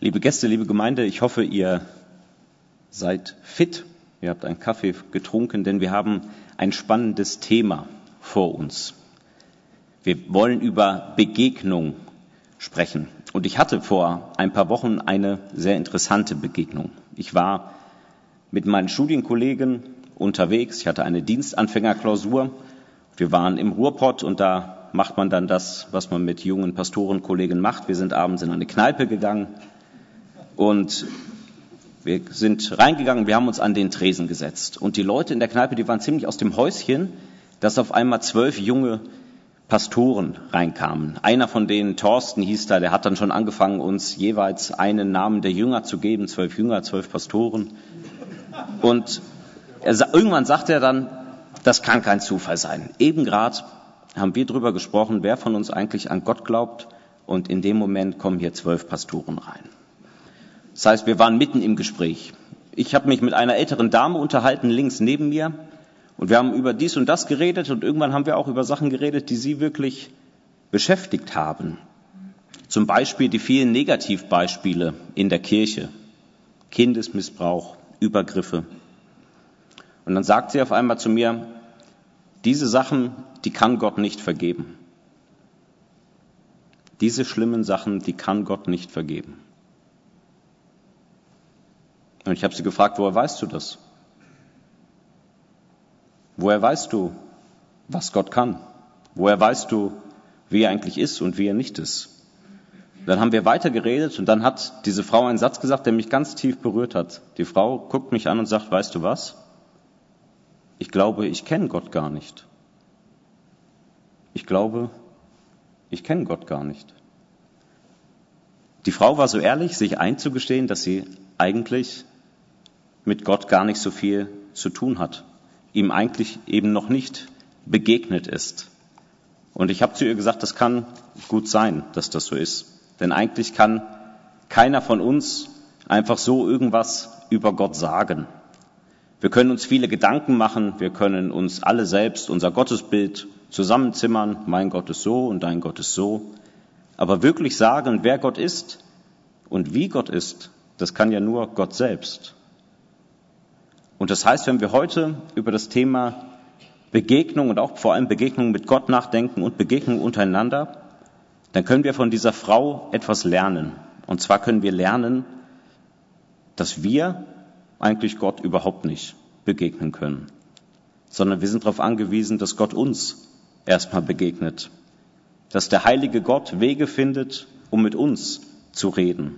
Liebe Gäste, liebe Gemeinde, ich hoffe, ihr seid fit. Ihr habt einen Kaffee getrunken, denn wir haben ein spannendes Thema vor uns. Wir wollen über Begegnung sprechen. Und ich hatte vor ein paar Wochen eine sehr interessante Begegnung. Ich war mit meinen Studienkollegen unterwegs. Ich hatte eine Dienstanfängerklausur. Wir waren im Ruhrpott und da macht man dann das, was man mit jungen Pastorenkollegen macht. Wir sind abends in eine Kneipe gegangen und wir sind reingegangen, wir haben uns an den Tresen gesetzt. Und die Leute in der Kneipe, die waren ziemlich aus dem Häuschen, dass auf einmal 12 junge Pastoren reinkamen. Einer von denen, Thorsten hieß da, der hat dann schon angefangen, uns jeweils einen Namen der Jünger zu geben. 12 Jünger, 12 Pastoren. Und irgendwann sagt er dann, das kann kein Zufall sein. Eben gerade haben wir drüber gesprochen, wer von uns eigentlich an Gott glaubt. Und in dem Moment kommen hier 12 Pastoren rein. Das heißt, wir waren mitten im Gespräch. Ich habe mich mit einer älteren Dame unterhalten, links neben mir. Und wir haben über dies und das geredet. Und irgendwann haben wir auch über Sachen geredet, die sie wirklich beschäftigt haben. Zum Beispiel die vielen Negativbeispiele in der Kirche. Kindesmissbrauch, Übergriffe. Und dann sagt sie auf einmal zu mir, diese Sachen, die kann Gott nicht vergeben. Diese schlimmen Sachen, die kann Gott nicht vergeben. Und ich habe sie gefragt, woher weißt du das? Woher weißt du, was Gott kann? Woher weißt du, wie er eigentlich ist und wie er nicht ist? Dann haben wir weitergeredet und dann hat diese Frau einen Satz gesagt, der mich ganz tief berührt hat. Die Frau guckt mich an und sagt, weißt du was? Ich glaube, ich kenne Gott gar nicht. Ich glaube, ich kenne Gott gar nicht. Die Frau war so ehrlich, sich einzugestehen, dass sie eigentlich mit Gott gar nicht so viel zu tun hat, ihm eigentlich eben noch nicht begegnet ist. Und ich habe zu ihr gesagt, das kann gut sein, dass das so ist. Denn eigentlich kann keiner von uns einfach so irgendwas über Gott sagen. Wir können uns viele Gedanken machen, wir können uns alle selbst unser Gottesbild zusammenzimmern, mein Gott ist so und dein Gott ist so. Aber wirklich sagen, wer Gott ist und wie Gott ist, das kann ja nur Gott selbst. Und das heißt, wenn wir heute über das Thema Begegnung und auch vor allem Begegnung mit Gott nachdenken und Begegnung untereinander, dann können wir von dieser Frau etwas lernen. Und zwar können wir lernen, dass wir eigentlich Gott überhaupt nicht begegnen können, sondern wir sind darauf angewiesen, dass Gott uns erstmal begegnet, dass der heilige Gott Wege findet, um mit uns zu reden.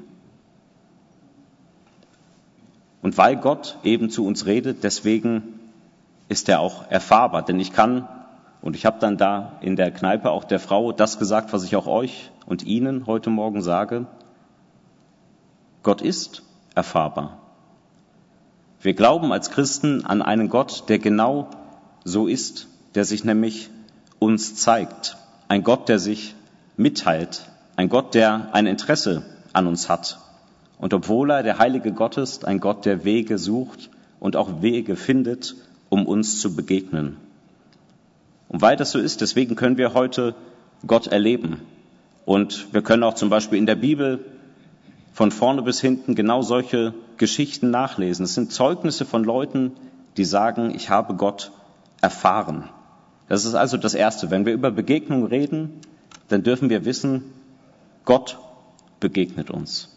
Und weil Gott eben zu uns redet, deswegen ist er auch erfahrbar. Denn ich kann, und ich habe dann da in der Kneipe auch der Frau das gesagt, was ich auch euch und Ihnen heute Morgen sage, Gott ist erfahrbar. Wir glauben als Christen an einen Gott, der genau so ist, der sich nämlich uns zeigt. Ein Gott, der sich mitteilt. Ein Gott, der ein Interesse an uns hat. Und obwohl er der heilige Gott ist, ein Gott, der Wege sucht und auch Wege findet, um uns zu begegnen. Und weil das so ist, deswegen können wir heute Gott erleben. Und wir können auch zum Beispiel in der Bibel von vorne bis hinten genau solche Geschichten nachlesen. Es sind Zeugnisse von Leuten, die sagen, ich habe Gott erfahren. Das ist also das Erste. Wenn wir über Begegnung reden, dann dürfen wir wissen, Gott begegnet uns.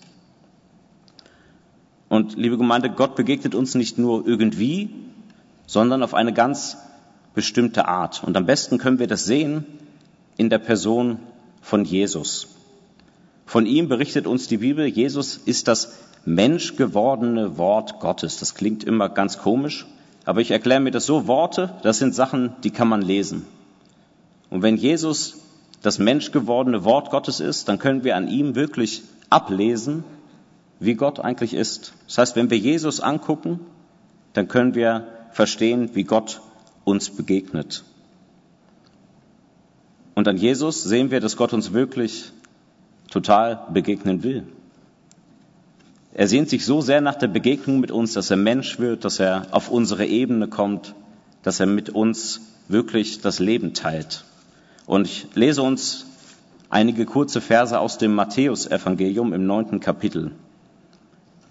Und liebe Gemeinde, Gott begegnet uns nicht nur irgendwie, sondern auf eine ganz bestimmte Art. Und am besten können wir das sehen in der Person von Jesus. Von ihm berichtet uns die Bibel, Jesus ist das menschgewordene Wort Gottes. Das klingt immer ganz komisch, aber ich erkläre mir das so, Worte, das sind Sachen, die kann man lesen. Und wenn Jesus das menschgewordene Wort Gottes ist, dann können wir an ihm wirklich ablesen, wie Gott eigentlich ist. Das heißt, wenn wir Jesus angucken, dann können wir verstehen, wie Gott uns begegnet. Und an Jesus sehen wir, dass Gott uns wirklich total begegnen will. Er sehnt sich so sehr nach der Begegnung mit uns, dass er Mensch wird, dass er auf unsere Ebene kommt, dass er mit uns wirklich das Leben teilt. Und ich lese uns einige kurze Verse aus dem Matthäus-Evangelium im 9. Kapitel.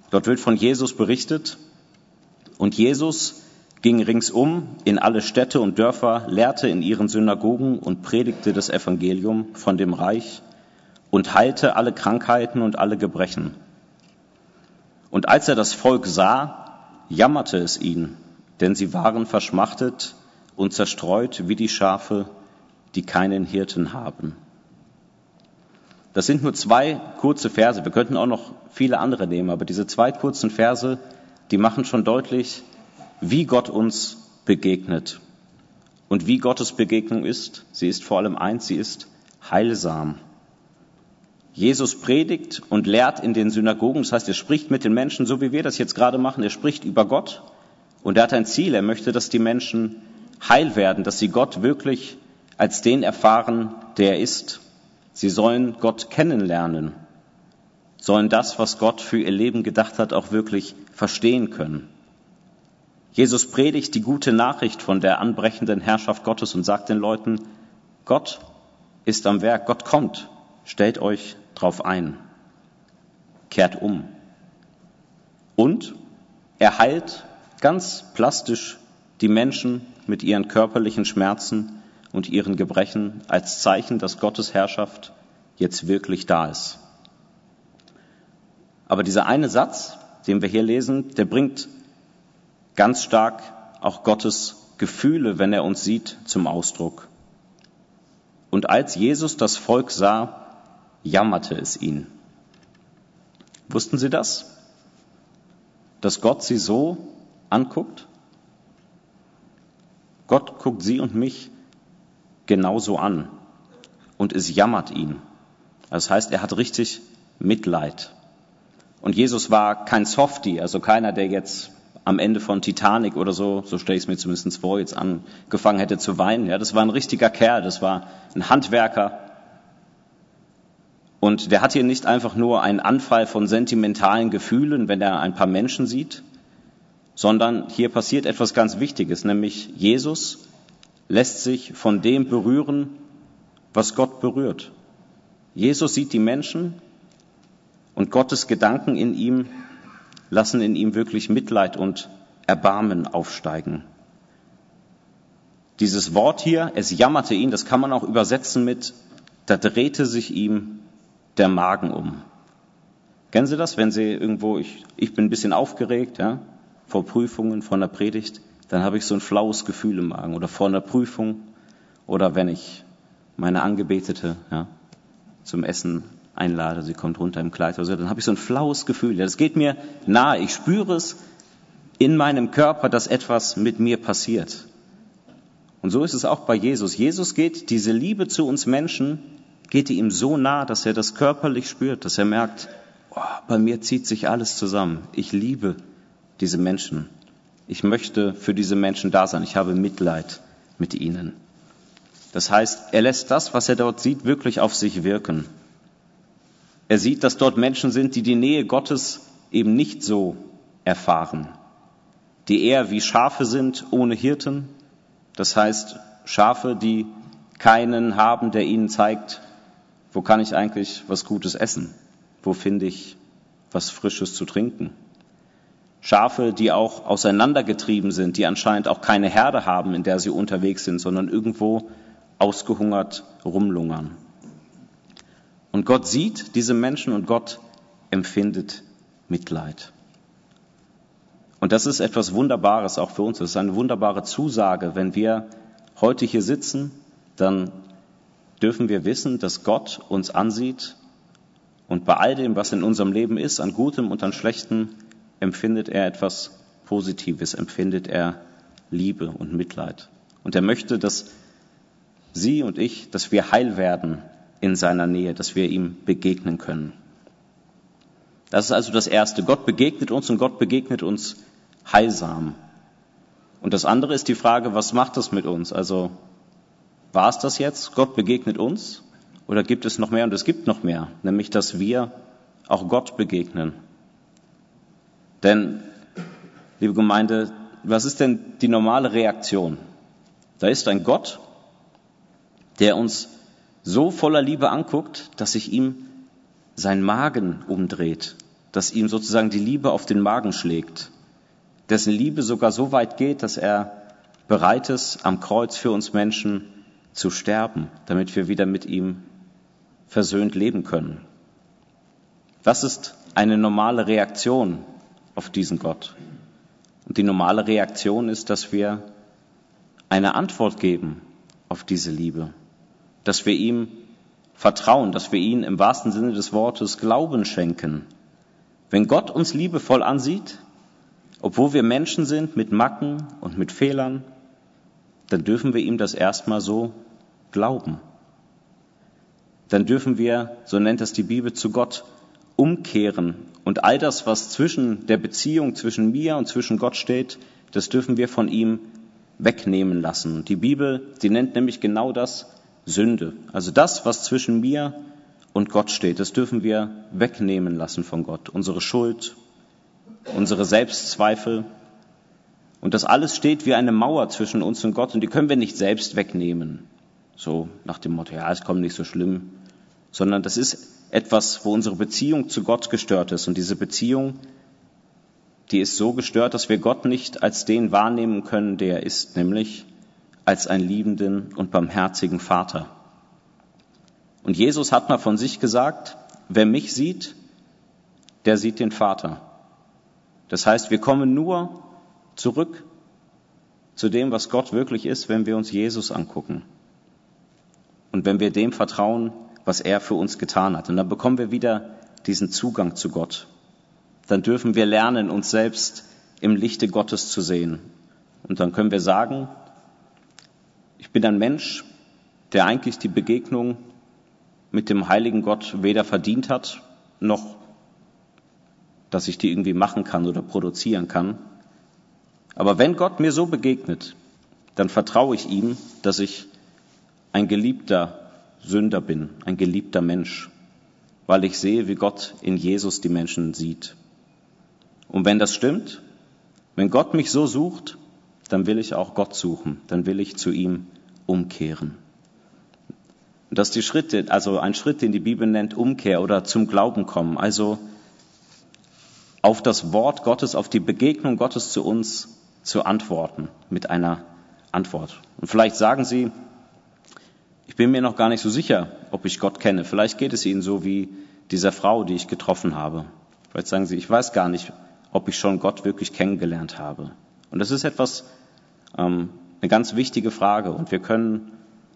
Dort wird von Jesus berichtet. Und Jesus ging ringsum in alle Städte und Dörfer, lehrte in ihren Synagogen und predigte das Evangelium von dem Reich und heilte alle Krankheiten und alle Gebrechen. Und als er das Volk sah, jammerte es ihn, denn sie waren verschmachtet und zerstreut wie die Schafe, die keinen Hirten haben. Das sind nur 2 kurze Verse. Wir könnten auch noch viele andere nehmen, aber diese 2 kurzen Verse, die machen schon deutlich, wie Gott uns begegnet. Und wie Gottes Begegnung ist, sie ist vor allem eins, sie ist heilsam. Jesus predigt und lehrt in den Synagogen, das heißt, er spricht mit den Menschen, so wie wir das jetzt gerade machen, er spricht über Gott und er hat ein Ziel, er möchte, dass die Menschen heil werden, dass sie Gott wirklich als den erfahren, der er ist. Sie sollen Gott kennenlernen, sollen das, was Gott für ihr Leben gedacht hat, auch wirklich verstehen können. Jesus predigt die gute Nachricht von der anbrechenden Herrschaft Gottes und sagt den Leuten, Gott ist am Werk, Gott kommt, stellt euch drauf ein, kehrt um. Und er heilt ganz plastisch die Menschen mit ihren körperlichen Schmerzen und ihren Gebrechen als Zeichen, dass Gottes Herrschaft jetzt wirklich da ist. Aber dieser eine Satz, den wir hier lesen, der bringt ganz stark auch Gottes Gefühle, wenn er uns sieht, zum Ausdruck. Und als Jesus das Volk sah, jammerte es ihn. Wussten Sie das? Dass Gott sie so anguckt? Gott guckt Sie und mich genauso an und es jammert ihn. Das heißt, er hat richtig Mitleid. Und Jesus war kein Softie, also keiner, der jetzt am Ende von Titanic oder so stelle ich es mir zumindest vor, jetzt angefangen hätte zu weinen. Ja, das war ein richtiger Kerl, das war ein Handwerker. Und der hat hier nicht einfach nur einen Anfall von sentimentalen Gefühlen, wenn er ein paar Menschen sieht, sondern hier passiert etwas ganz Wichtiges, nämlich Jesus lässt sich von dem berühren, was Gott berührt. Jesus sieht die Menschen und Gottes Gedanken in ihm lassen in ihm wirklich Mitleid und Erbarmen aufsteigen. Dieses Wort hier, es jammerte ihn, das kann man auch übersetzen mit, da drehte sich ihm der Magen um. Kennen Sie das, wenn Sie irgendwo, ich bin ein bisschen aufgeregt, ja, vor Prüfungen, vor einer Predigt, dann habe ich so ein flaues Gefühl im Magen oder vor einer Prüfung oder wenn ich meine Angebetete zum Essen einlade, sie kommt runter im Kleid oder so, dann habe ich so ein flaues Gefühl. Ja, das geht mir nahe. Ich spüre es in meinem Körper, dass etwas mit mir passiert. Und so ist es auch bei Jesus. Jesus geht, diese Liebe zu uns Menschen, geht ihm so nah, dass er das körperlich spürt, dass er merkt, bei mir zieht sich alles zusammen. Ich liebe diese Menschen. Ich möchte für diese Menschen da sein. Ich habe Mitleid mit ihnen. Das heißt, er lässt das, was er dort sieht, wirklich auf sich wirken. Er sieht, dass dort Menschen sind, die die Nähe Gottes eben nicht so erfahren, die eher wie Schafe sind ohne Hirten. Das heißt, Schafe, die keinen haben, der ihnen zeigt, wo kann ich eigentlich was Gutes essen? Wo finde ich was Frisches zu trinken? Schafe, die auch auseinandergetrieben sind, die anscheinend auch keine Herde haben, in der sie unterwegs sind, sondern irgendwo ausgehungert rumlungern. Und Gott sieht diese Menschen und Gott empfindet Mitleid. Und das ist etwas Wunderbares auch für uns. Das ist eine wunderbare Zusage. Wenn wir heute hier sitzen, dann dürfen wir wissen, dass Gott uns ansieht und bei all dem, was in unserem Leben ist, an Gutem und an Schlechtem, empfindet er etwas Positives, empfindet er Liebe und Mitleid. Und er möchte, dass Sie und ich, dass wir heil werden in seiner Nähe, dass wir ihm begegnen können. Das ist also das Erste. Gott begegnet uns und Gott begegnet uns heilsam. Und das andere ist die Frage, was macht das mit uns? Also, war es das jetzt? Gott begegnet uns? Oder gibt es noch mehr? Und es gibt noch mehr, nämlich, dass wir auch Gott begegnen. Denn, liebe Gemeinde, was ist denn die normale Reaktion? Da ist ein Gott, der uns so voller Liebe anguckt, dass sich ihm sein Magen umdreht, dass ihm sozusagen die Liebe auf den Magen schlägt, dessen Liebe sogar so weit geht, dass er bereit ist, am Kreuz für uns Menschen zu sterben, damit wir wieder mit ihm versöhnt leben können. Was ist eine normale Reaktion auf diesen Gott? Und die normale Reaktion ist, dass wir eine Antwort geben auf diese Liebe, dass wir ihm vertrauen, dass wir ihm im wahrsten Sinne des Wortes Glauben schenken. Wenn Gott uns liebevoll ansieht, obwohl wir Menschen sind mit Macken und mit Fehlern, dann dürfen wir ihm das erstmal so glauben. Dann dürfen wir, so nennt es die Bibel, zu Gott umkehren und all das, was zwischen der Beziehung zwischen mir und zwischen Gott steht, das dürfen wir von ihm wegnehmen lassen. Die Bibel, die nennt nämlich genau das Sünde. Also das, was zwischen mir und Gott steht, das dürfen wir wegnehmen lassen von Gott. Unsere Schuld, unsere Selbstzweifel. Und das alles steht wie eine Mauer zwischen uns und Gott und die können wir nicht selbst wegnehmen. So nach dem Motto, ja, es kommt nicht so schlimm. Sondern das ist etwas, wo unsere Beziehung zu Gott gestört ist. Und diese Beziehung, die ist so gestört, dass wir Gott nicht als den wahrnehmen können, der er ist, nämlich als einen liebenden und barmherzigen Vater. Und Jesus hat mal von sich gesagt, wer mich sieht, der sieht den Vater. Das heißt, wir kommen nur zurück zu dem, was Gott wirklich ist, wenn wir uns Jesus angucken. Und wenn wir dem vertrauen, was er für uns getan hat. Und dann bekommen wir wieder diesen Zugang zu Gott. Dann dürfen wir lernen, uns selbst im Lichte Gottes zu sehen. Und dann können wir sagen, ich bin ein Mensch, der eigentlich die Begegnung mit dem heiligen Gott weder verdient hat, noch dass ich die irgendwie machen kann oder produzieren kann. Aber wenn Gott mir so begegnet, dann vertraue ich ihm, dass ich ein geliebter Sünder bin, ein geliebter Mensch, weil ich sehe, wie Gott in Jesus die Menschen sieht. Und wenn das stimmt, wenn Gott mich so sucht, dann will ich auch Gott suchen, dann will ich zu ihm umkehren. Und das ist die Schritte, also ein Schritt, den die Bibel nennt Umkehr oder zum Glauben kommen, also auf das Wort Gottes, auf die Begegnung Gottes zu uns zu antworten mit einer Antwort. Und vielleicht sagen Sie, ich bin mir noch gar nicht so sicher, ob ich Gott kenne. Vielleicht geht es Ihnen so wie dieser Frau, die ich getroffen habe. Vielleicht sagen Sie, ich weiß gar nicht, ob ich schon Gott wirklich kennengelernt habe. Und das ist etwas, eine ganz wichtige Frage. Und wir können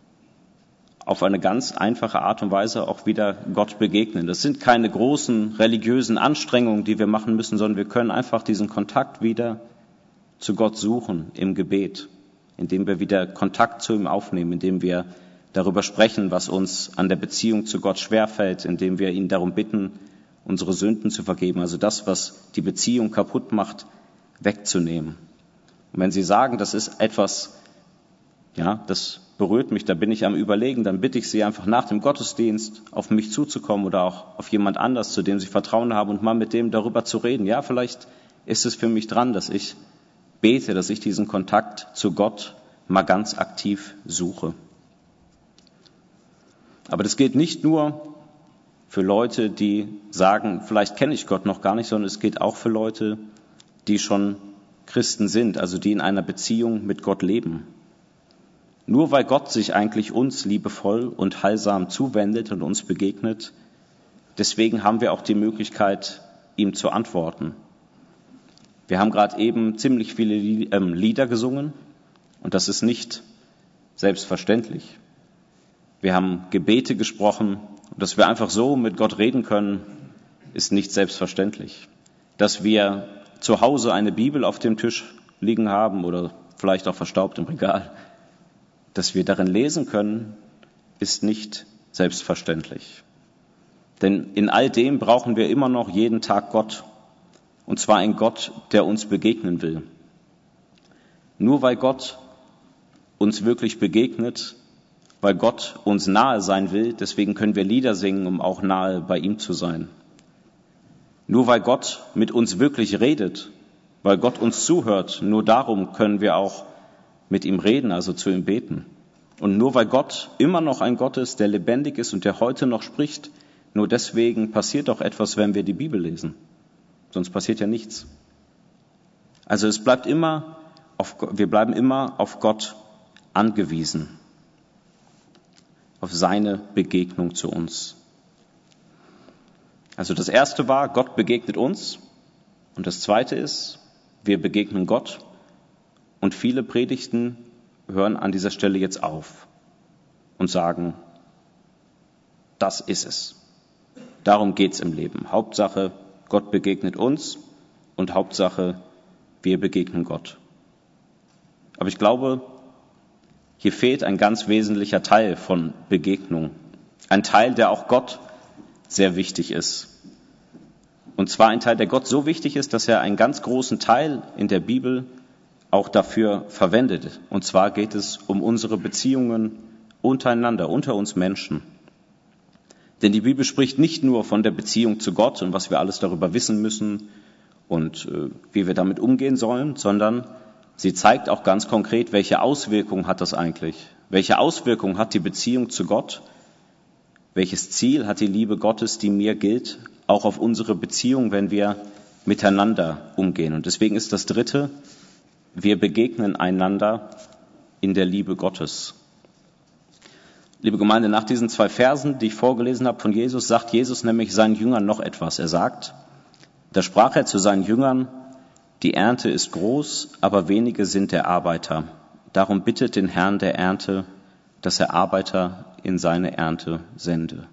auf eine ganz einfache Art und Weise auch wieder Gott begegnen. Das sind keine großen religiösen Anstrengungen, die wir machen müssen, sondern wir können einfach diesen Kontakt wieder zu Gott suchen im Gebet, indem wir wieder Kontakt zu ihm aufnehmen, indem wir darüber sprechen, was uns an der Beziehung zu Gott schwerfällt, indem wir ihn darum bitten, unsere Sünden zu vergeben, also das, was die Beziehung kaputt macht, wegzunehmen. Und wenn Sie sagen, das ist etwas, ja, das berührt mich, da bin ich am Überlegen, dann bitte ich Sie einfach nach dem Gottesdienst auf mich zuzukommen oder auch auf jemand anders, zu dem Sie Vertrauen haben und mal mit dem darüber zu reden. Ja, vielleicht ist es für mich dran, dass ich bete, dass ich diesen Kontakt zu Gott mal ganz aktiv suche. Aber das gilt nicht nur für Leute, die sagen, vielleicht kenne ich Gott noch gar nicht, sondern es gilt auch für Leute, die schon Christen sind, also die in einer Beziehung mit Gott leben. Nur weil Gott sich eigentlich uns liebevoll und heilsam zuwendet und uns begegnet, deswegen haben wir auch die Möglichkeit, ihm zu antworten. Wir haben gerade eben ziemlich viele Lieder gesungen und das ist nicht selbstverständlich. Wir haben Gebete gesprochen und dass wir einfach so mit Gott reden können, ist nicht selbstverständlich. Dass wir zu Hause eine Bibel auf dem Tisch liegen haben oder vielleicht auch verstaubt im Regal, dass wir darin lesen können, ist nicht selbstverständlich. Denn in all dem brauchen wir immer noch jeden Tag Gott. Und zwar ein Gott, der uns begegnen will. Nur weil Gott uns wirklich begegnet, weil Gott uns nahe sein will, deswegen können wir Lieder singen, um auch nahe bei ihm zu sein. Nur weil Gott mit uns wirklich redet, weil Gott uns zuhört, nur darum können wir auch mit ihm reden, also zu ihm beten. Und nur weil Gott immer noch ein Gott ist, der lebendig ist und der heute noch spricht, nur deswegen passiert auch etwas, wenn wir die Bibel lesen. sonst passiert ja nichts. Also wir bleiben immer auf Gott angewiesen, auf seine Begegnung zu uns. Also das erste war, Gott begegnet uns, und das zweite ist, wir begegnen Gott, und viele Predigten hören an dieser Stelle jetzt auf und sagen, das ist es. Darum geht's im Leben. Hauptsache, Gott begegnet uns, und Hauptsache, wir begegnen Gott. Aber ich glaube, hier fehlt ein ganz wesentlicher Teil von Begegnung. Ein Teil, der auch Gott sehr wichtig ist. Und zwar ein Teil, der Gott so wichtig ist, dass er einen ganz großen Teil in der Bibel auch dafür verwendet. Und zwar geht es um unsere Beziehungen untereinander, unter uns Menschen. Denn die Bibel spricht nicht nur von der Beziehung zu Gott und was wir alles darüber wissen müssen und wie wir damit umgehen sollen, sondern sie zeigt auch ganz konkret, welche Auswirkungen hat das eigentlich? Welche Auswirkungen hat die Beziehung zu Gott? Welches Ziel hat die Liebe Gottes, die mir gilt, auch auf unsere Beziehung, wenn wir miteinander umgehen? Und deswegen ist das Dritte, wir begegnen einander in der Liebe Gottes. Liebe Gemeinde, nach diesen 2 Versen, die ich vorgelesen habe von Jesus, sagt Jesus nämlich seinen Jüngern noch etwas. Er sagt, da sprach er zu seinen Jüngern, die Ernte ist groß, aber wenige sind der Arbeiter. Darum bittet den Herrn der Ernte, dass er Arbeiter in seine Ernte sende.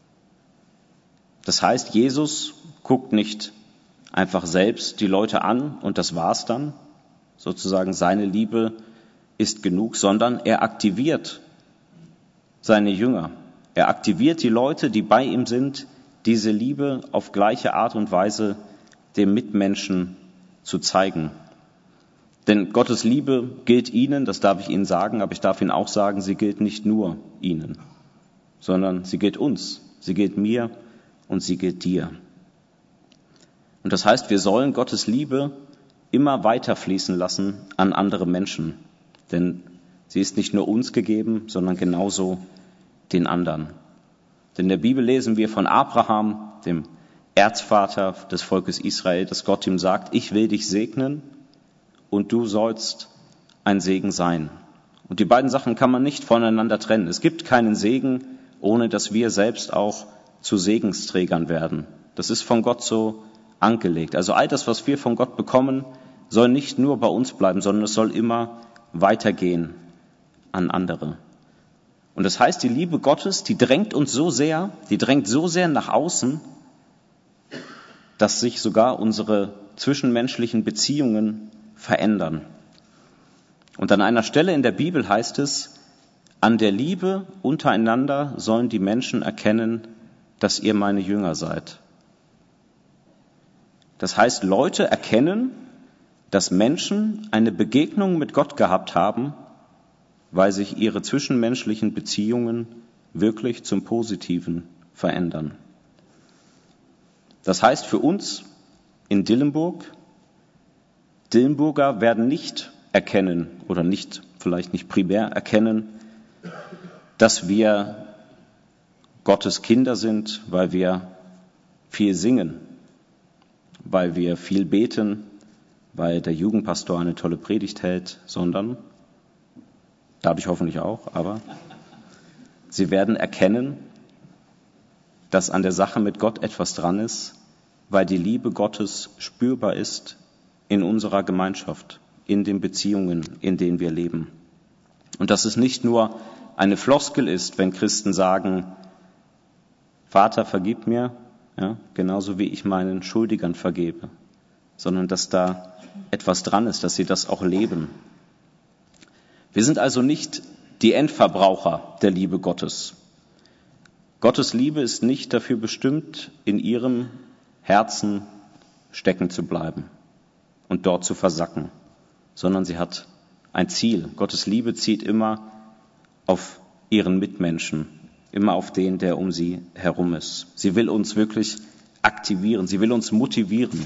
Das heißt, Jesus guckt nicht einfach selbst die Leute an und das war's dann, sozusagen seine Liebe ist genug, sondern er aktiviert seine Jünger. Er aktiviert die Leute, die bei ihm sind, diese Liebe auf gleiche Art und Weise dem Mitmenschen zu zeigen. Denn Gottes Liebe gilt ihnen, das darf ich Ihnen sagen, aber ich darf Ihnen auch sagen, sie gilt nicht nur ihnen, sondern sie gilt uns, sie gilt mir und sie gilt dir. Und das heißt, wir sollen Gottes Liebe immer weiter fließen lassen an andere Menschen, denn sie ist nicht nur uns gegeben, sondern genauso den anderen. Denn in der Bibel lesen wir von Abraham, dem Erzvater des Volkes Israel, dass Gott ihm sagt, ich will dich segnen und du sollst ein Segen sein. Und die beiden Sachen kann man nicht voneinander trennen. Es gibt keinen Segen, ohne dass wir selbst auch zu Segensträgern werden. Das ist von Gott so angelegt. Also all das, was wir von Gott bekommen, soll nicht nur bei uns bleiben, sondern es soll immer weitergehen an andere. Und das heißt, die Liebe Gottes, die drängt so sehr nach außen, dass sich sogar unsere zwischenmenschlichen Beziehungen verändern. Und an einer Stelle in der Bibel heißt es, an der Liebe untereinander sollen die Menschen erkennen, dass ihr meine Jünger seid. Das heißt, Leute erkennen, dass Menschen eine Begegnung mit Gott gehabt haben, weil sich ihre zwischenmenschlichen Beziehungen wirklich zum Positiven verändern. Das heißt für uns in Dillenburg, Dillenburger werden nicht erkennen oder vielleicht nicht primär erkennen, dass wir Gottes Kinder sind, weil wir viel singen, weil wir viel beten, weil der Jugendpastor eine tolle Predigt hält, sondern, dadurch hoffentlich auch, aber sie werden erkennen, dass an der Sache mit Gott etwas dran ist, weil die Liebe Gottes spürbar ist in unserer Gemeinschaft, in den Beziehungen, in denen wir leben. Und dass es nicht nur eine Floskel ist, wenn Christen sagen, Vater, vergib mir, ja, genauso wie ich meinen Schuldigern vergebe, sondern dass da etwas dran ist, dass sie das auch leben. Wir sind also nicht die Endverbraucher der Liebe Gottes. Gottes Liebe ist nicht dafür bestimmt, in ihrem Herzen stecken zu bleiben und dort zu versacken, sondern sie hat ein Ziel. Gottes Liebe zielt immer auf ihren Mitmenschen, immer auf den, der um sie herum ist. Sie will uns wirklich aktivieren, sie will uns motivieren.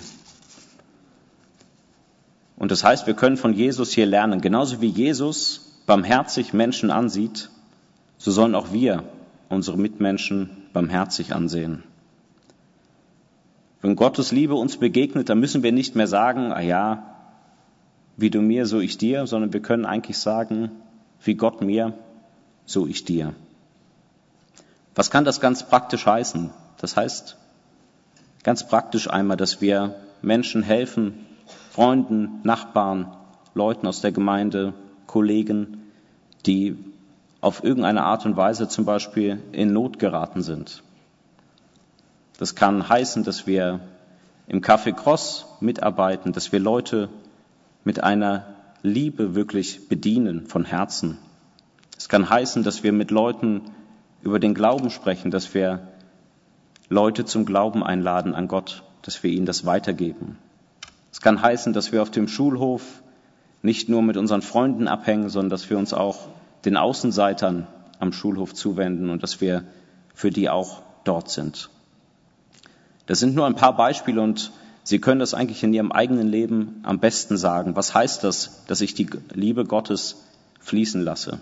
Und das heißt, wir können von Jesus hier lernen, genauso wie Jesus barmherzig Menschen ansieht, so sollen auch wir unsere Mitmenschen barmherzig ansehen. Wenn Gottes Liebe uns begegnet, dann müssen wir nicht mehr sagen, ah ja, wie du mir, so ich dir, sondern wir können eigentlich sagen, wie Gott mir, so ich dir. Was kann das ganz praktisch heißen? Das heißt ganz praktisch einmal, dass wir Menschen helfen, Freunden, Nachbarn, Leuten aus der Gemeinde, Kollegen, die auf irgendeine Art und Weise zum Beispiel in Not geraten sind. Das kann heißen, dass wir im Café Cross mitarbeiten, dass wir Leute mit einer Liebe wirklich bedienen von Herzen. Es kann heißen, dass wir mit Leuten über den Glauben sprechen, dass wir Leute zum Glauben einladen an Gott, dass wir ihnen das weitergeben. Es kann heißen, dass wir auf dem Schulhof nicht nur mit unseren Freunden abhängen, sondern dass wir uns auch den Außenseitern am Schulhof zuwenden und dass wir für die auch dort sind. Das sind nur ein paar Beispiele und Sie können das eigentlich in Ihrem eigenen Leben am besten sagen. Was heißt das, dass ich die Liebe Gottes fließen lasse?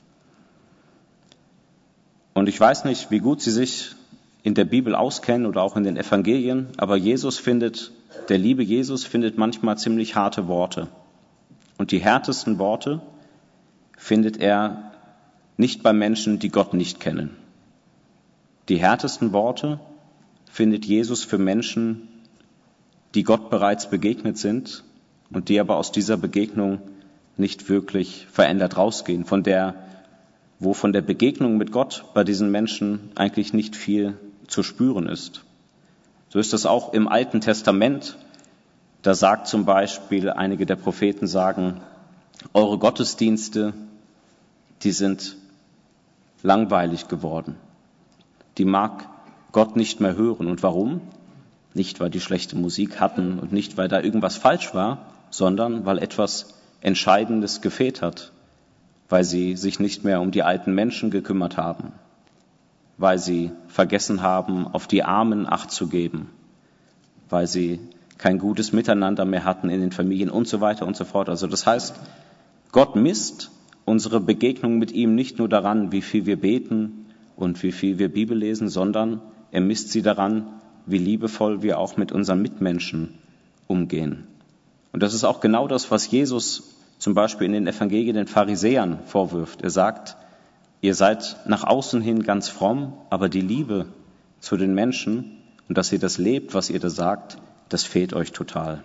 Und ich weiß nicht, wie gut Sie sich in der Bibel auskennen oder auch in den Evangelien, aber der liebe Jesus findet manchmal ziemlich harte Worte. Und die härtesten Worte findet er nicht bei Menschen, die Gott nicht kennen. Die härtesten Worte findet Jesus für Menschen, die Gott bereits begegnet sind und die aber aus dieser Begegnung nicht wirklich verändert rausgehen, wo von der Begegnung mit Gott bei diesen Menschen eigentlich nicht viel zu spüren ist. So ist das auch im Alten Testament. Da sagt zum Beispiel, einige der Propheten sagen, eure Gottesdienste, die sind langweilig geworden. Die mag Gott nicht mehr hören. Und warum? Nicht, weil die schlechte Musik hatten und nicht, weil da irgendwas falsch war, sondern weil etwas Entscheidendes gefehlt hat, weil sie sich nicht mehr um die alten Menschen gekümmert haben, weil sie vergessen haben, auf die Armen Acht zu geben, weil sie kein gutes Miteinander mehr hatten in den Familien und so weiter und so fort. Also das heißt, Gott misst unsere Begegnung mit ihm nicht nur daran, wie viel wir beten und wie viel wir Bibel lesen, sondern er misst sie daran, wie liebevoll wir auch mit unseren Mitmenschen umgehen. Und das ist auch genau das, was Jesus zum Beispiel in den Evangelien den Pharisäern vorwirft. Er sagt, ihr seid nach außen hin ganz fromm, aber die Liebe zu den Menschen und dass ihr das lebt, was ihr da sagt, das fehlt euch total.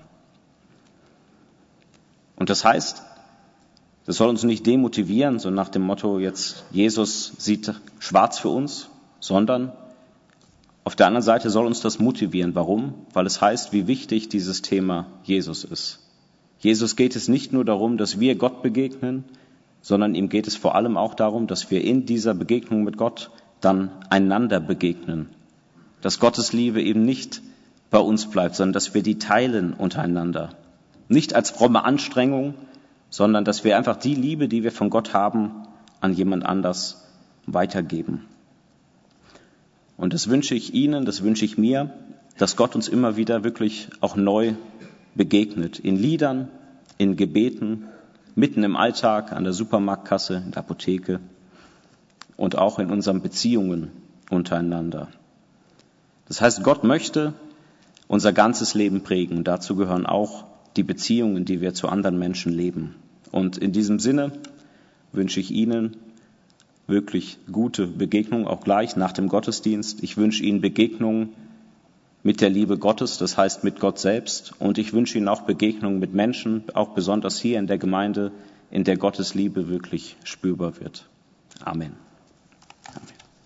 Und das heißt, das soll uns nicht demotivieren, so nach dem Motto, jetzt Jesus sieht schwarz für uns, sondern auf der anderen Seite soll uns das motivieren. Warum? Weil es heißt, wie wichtig dieses Thema Jesus ist. Jesus geht es nicht nur darum, dass wir Gott begegnen, sondern ihm geht es vor allem auch darum, dass wir in dieser Begegnung mit Gott dann einander begegnen. Dass Gottes Liebe eben nicht bei uns bleibt, sondern dass wir die teilen untereinander. Nicht als fromme Anstrengung, sondern dass wir einfach die Liebe, die wir von Gott haben, an jemand anders weitergeben. Und das wünsche ich Ihnen, das wünsche ich mir, dass Gott uns immer wieder wirklich auch neu begegnet. In Liedern, in Gebeten, mitten im Alltag, an der Supermarktkasse, in der Apotheke und auch in unseren Beziehungen untereinander. Das heißt, Gott möchte unser ganzes Leben prägen. Dazu gehören auch die Beziehungen, die wir zu anderen Menschen leben. Und in diesem Sinne wünsche ich Ihnen wirklich gute Begegnungen, auch gleich nach dem Gottesdienst. Ich wünsche Ihnen Begegnungen mit der Liebe Gottes, das heißt mit Gott selbst. Und ich wünsche Ihnen auch Begegnungen mit Menschen, auch besonders hier in der Gemeinde, in der Gottes Liebe wirklich spürbar wird. Amen. Amen.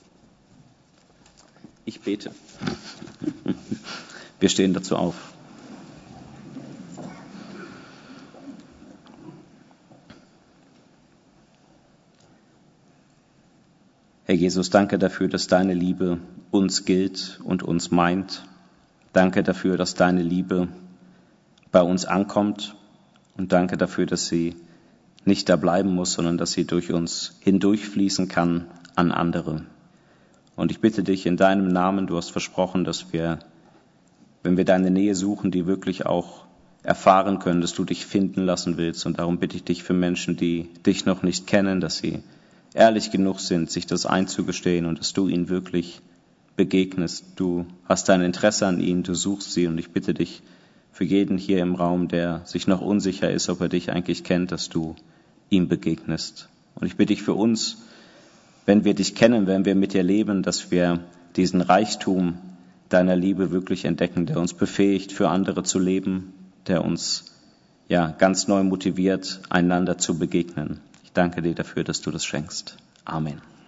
Ich bete. Wir stehen dazu auf. Herr Jesus, danke dafür, dass deine Liebe uns gilt und uns meint. Danke dafür, dass deine Liebe bei uns ankommt. Und danke dafür, dass sie nicht da bleiben muss, sondern dass sie durch uns hindurchfließen kann an andere. Und ich bitte dich in deinem Namen, du hast versprochen, dass wir, wenn wir deine Nähe suchen, die wirklich auch erfahren können, dass du dich finden lassen willst. Und darum bitte ich dich für Menschen, die dich noch nicht kennen, dass sie ehrlich genug sind, sich das einzugestehen und dass du ihnen wirklich begegnest. Du hast dein Interesse an ihnen, du suchst sie und ich bitte dich für jeden hier im Raum, der sich noch unsicher ist, ob er dich eigentlich kennt, dass du ihm begegnest. Und ich bitte dich für uns, wenn wir dich kennen, wenn wir mit dir leben, dass wir diesen Reichtum deiner Liebe wirklich entdecken, der uns befähigt, für andere zu leben, der uns ganz neu motiviert, einander zu begegnen. Ich danke dir dafür, dass du das schenkst. Amen.